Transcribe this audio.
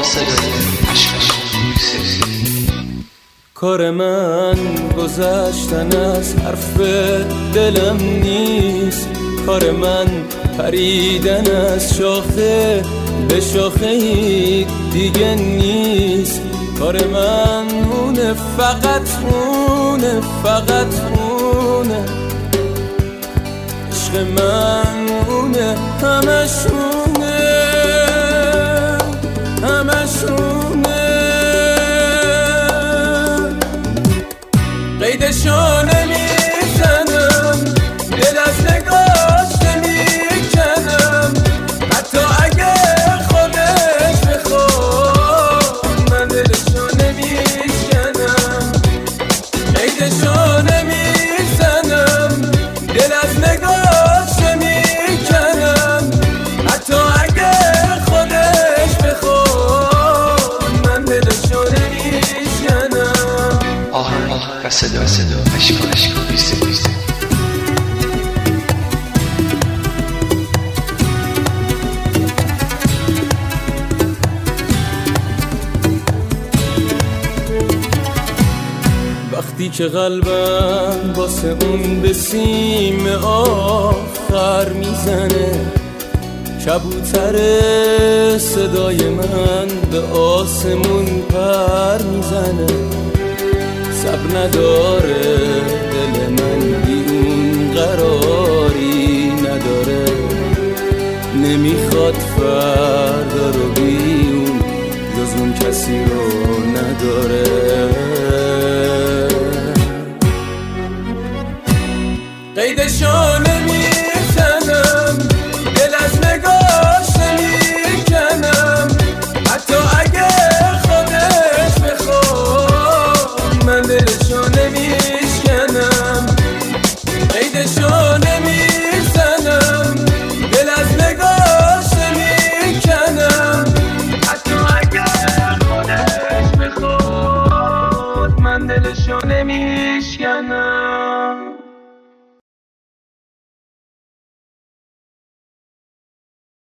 کار من گذشتن از حرف دلم نیست، کار من پریدن از شاخه به شاخه دیگه نیست. کار من اونه، فقط اونه، فقط اونه. عشق من اونه، همش اونه، همش اونه. قیدشو نمیزنم، دل از نگاش نمیکنم، حتی اگه خودش بخواد من دلشو نمیشکنم. قیدشو نمیزنم، دل از نگاش نمیکنم، حتی اگه خودش بخواد من دلشو نمیشکنم. و صدا اشکا بیسته بیسته. وقتی که قلبم واسه اون به سیم آخر میزنه، کبوتر صدای من به آسمون پر میزنه. صبر نداره دل من، بی اون قراری نداره، نمیخواد